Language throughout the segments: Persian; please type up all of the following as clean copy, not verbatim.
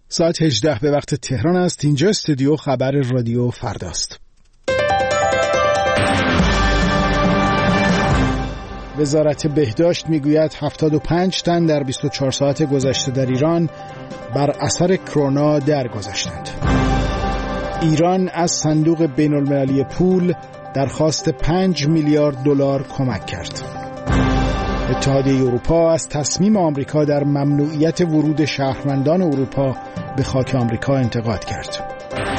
ساعت 18 به وقت تهران است. اینجا استودیو خبر رادیو فرداست. وزارت بهداشت میگوید 75 تن در 24 ساعت گذشته در ایران بر اثر کرونا درگذشتند. ایران از صندوق بین‌المللی پول درخواست 5 میلیارد دلار کمک کرد. اتحادیه اروپا از تصمیم آمریکا در ممنوعیت ورود شهروندان اروپا به خاک آمریکا انتقاد کرد.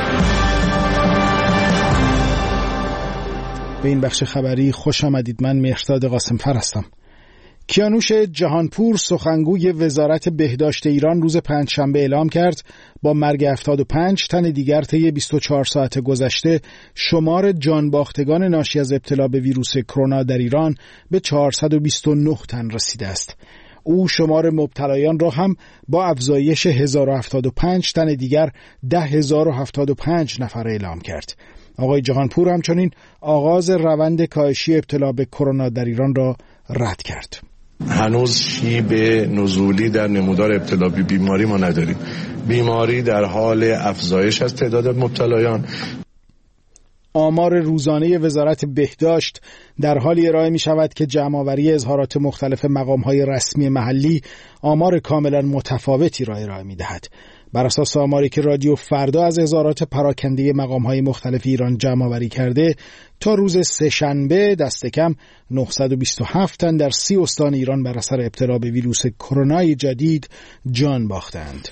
به این بخش خبری خوش آمدید. من مهرداد قاسمفر هستم. کیانوش جهانپور سخنگوی وزارت بهداشت ایران روز پنجشنبه اعلام کرد با مرگ 75 تن دیگر طی 24 ساعت گذشته شمار جانباختگان ناشی از ابتلا به ویروس کرونا در ایران به 429 تن رسیده است. او شمار مبتلایان را هم با افزایش 1075 تن دیگر 10,075 نفر اعلام کرد. آقای جهانپور همچنین آغاز روند کاهشی ابتلا به کرونا در ایران را رد کرد. هنوز شیب نزولی در نمودار ابتلا به بیماری ما نداریم. بیماری در حال افزایش از تعداد مبتلایان. آمار روزانه وزارت بهداشت در حالی ارائه می شود که جمع‌آوری اظهارات مختلف مقام‌های رسمی محلی آمار کاملا متفاوتی را ارائه می دهد. بر اساس آماری که رادیو فردا از اظهارات پراکنده مقام‌های مختلف ایران جمع‌آوری کرده، تا روز سه‌شنبه دست کم 927 تن در 30 استان ایران بر اثر ابتلا به ویروس کرونا جدید جان باختند.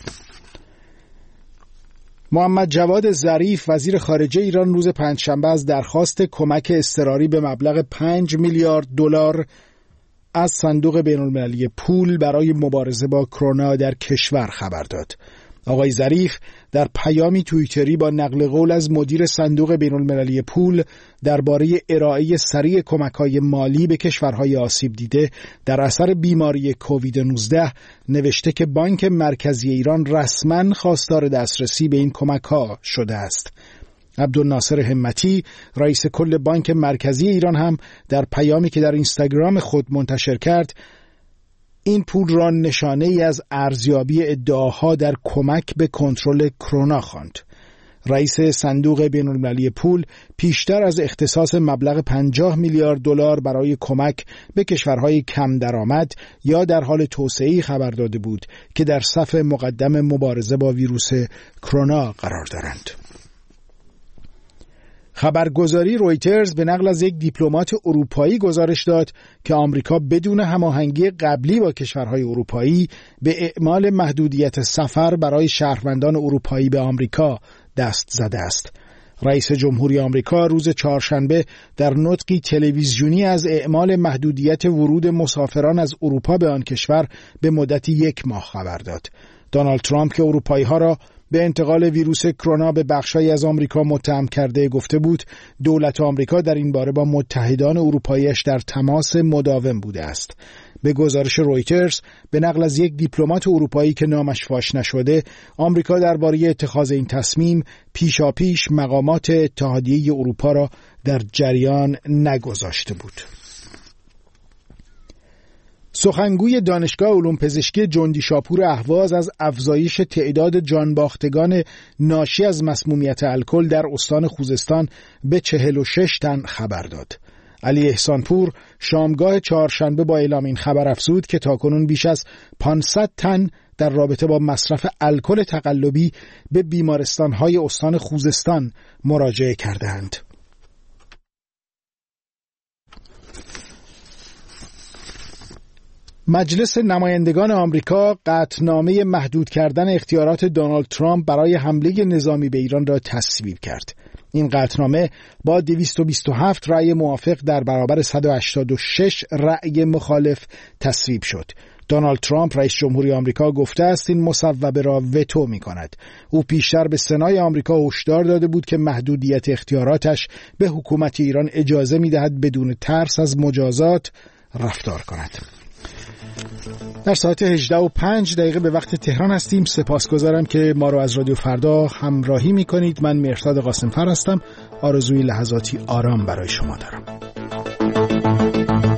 محمد جواد ظریف وزیر خارجه ایران روز پنجشنبه از درخواست کمک اضطراری به مبلغ 5 میلیارد دلار از صندوق بین‌المللی پول برای مبارزه با کرونا در کشور خبر داد. آقای ظریف در پیامی توییتری با نقل قول از مدیر صندوق بین‌المللی پول درباره ارائه سریع کمک‌های مالی به کشورهای آسیب دیده در اثر بیماری کووید 19 نوشته که بانک مرکزی ایران رسما خواستار دسترسی به این کمک‌ها شده است. عبدالناصر همتی رئیس کل بانک مرکزی ایران هم در پیامی که در اینستاگرام خود منتشر کرد این پول را نشانه ای از ارزیابی ادعاها در کمک به کنترل کرونا خواند. رئیس صندوق بین‌المللی پول پیشتر از اختصاص مبلغ 50 میلیارد دلار برای کمک به کشورهای کم درآمد یا در حال توسعه خبر داده بود که در صف مقدم مبارزه با ویروس کرونا قرار دارند. خبرگزاری رویترز به نقل از یک دیپلمات اروپایی گزارش داد که آمریکا بدون هماهنگی قبلی با کشورهای اروپایی به اعمال محدودیت سفر برای شهروندان اروپایی به آمریکا دست زده است. رئیس جمهوری آمریکا روز چهارشنبه در نطقی تلویزیونی از اعمال محدودیت ورود مسافران از اروپا به آن کشور به مدت 1 ماه خبر داد. دونالد ترامپ که اروپایی‌ها را به انتقال ویروس کرونا به بخشی از آمریکا متهم کرده گفته بود دولت آمریکا در این باره با متحدان اروپایی‌اش در تماس مداوم بوده است. به گزارش رویترز به نقل از یک دیپلمات اروپایی که نامش فاش نشده، آمریکا درباره اتخاذ این تصمیم پیشاپیش مقامات اتحادیه اروپا را در جریان نگذاشته بود. سخنگوی دانشگاه علوم پزشکی جندی شاپور اهواز از افزایش تعداد جانباختگان ناشی از مسمومیت الکل در استان خوزستان به 46 تن خبر داد. علی احسانپور شامگاه چهارشنبه با اعلام این خبر افزود که تاکنون بیش از 500 تن در رابطه با مصرف الکل تقلبی به بیمارستان‌های استان خوزستان مراجعه کردند. مجلس نمایندگان آمریکا قطعنامه محدود کردن اختیارات دونالد ترامپ برای حمله نظامی به ایران را تصویب کرد. این قطعنامه با 227 رأی موافق در برابر 186 رأی مخالف تصویب شد. دونالد ترامپ رئیس جمهوری آمریکا گفته است این مصوبه را وتو می‌کند. او پیشتر به سنای آمریکا هشدار داده بود که محدودیت اختیاراتش به حکومت ایران اجازه می‌دهد بدون ترس از مجازات رفتار کند. در ساعت 18:05 به وقت تهران هستیم. سپاسگزارم که ما رو از رادیو فردا همراهی می‌کنید. من مهرداد قاسمفر هستم. آرزوی لحظاتی آرام برای شما دارم.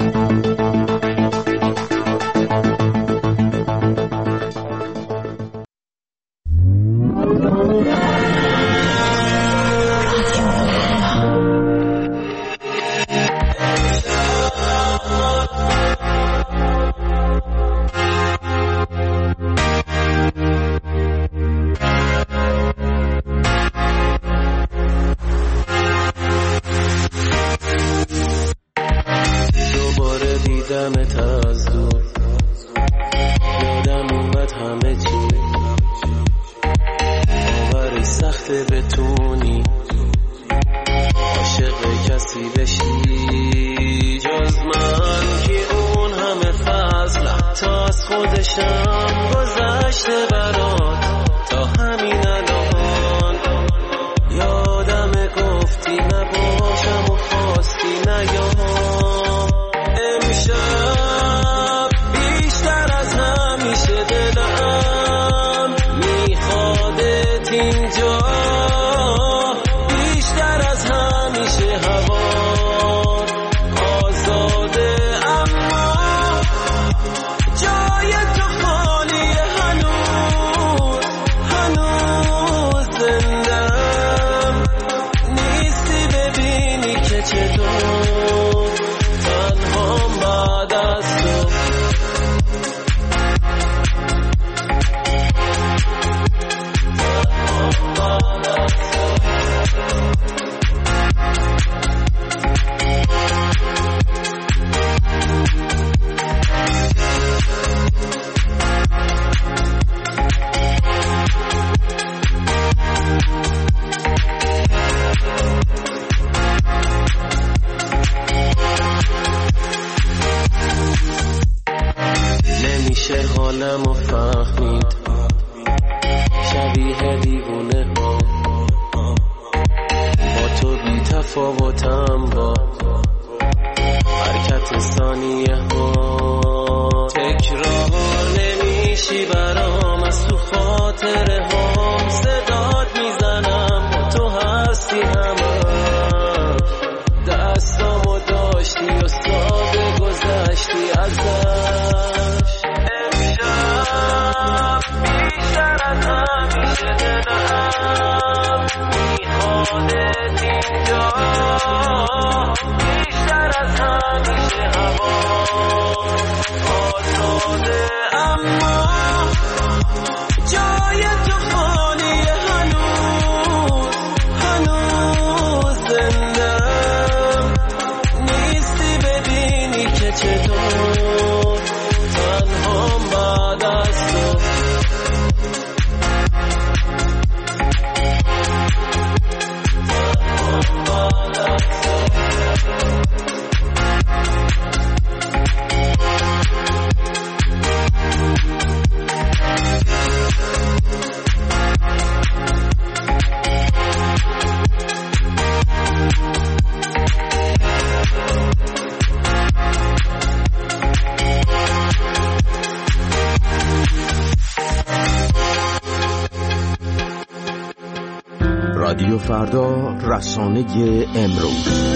شبیه دیوونه ها، با تو بی تفاوتم با حرکت ثانیه ها. تکرار نمیشی برام از تو خاطره ها، صدات میزنم با تو هستی همه، دستامو داشتی و ساده گذشتی ازش. امشب بیشتر از همیشه دلم میخوادت اینجا، بیشتر از همیشه هوا آزاده، اما جای تو خالیه، هنوز زندم نیستی ببینی که چطور تنهام بعد از تو. رادیو فردا، رسانه امروز.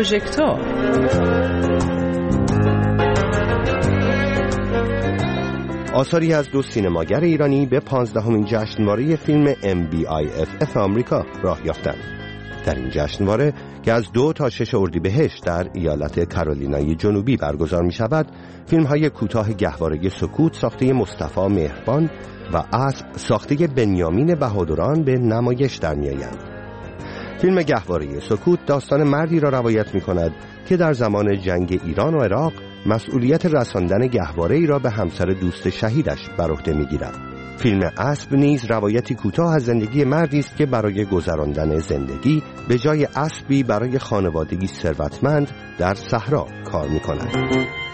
پروژکتور. آثاری از دو سینماگر ایرانی به 15مین جشنواره فیلم MBIFF آمریکا راه یافتند. در این جشنواره که از 2 تا 6 اردیبهشت در ایالت کارولینای جنوبی برگزار می شود، فیلم های کوتاه گهواره سکوت ساخته مصطفی مهربان و اسب ساخته بنیامین بهادران به نمایش در می آیند. فیلم گهواره سکوت داستان مردی را روایت می کند که در زمان جنگ ایران و عراق مسئولیت رساندن گهواره‌ای را به همسر دوست شهیدش بر عهده می‌گیرد. فیلم اسب نیز روایتی کوتاه از زندگی مردی است که برای گذراندن زندگی به جای اسبی برای خانوادگی ثروتمند در صحرا کار می‌کند.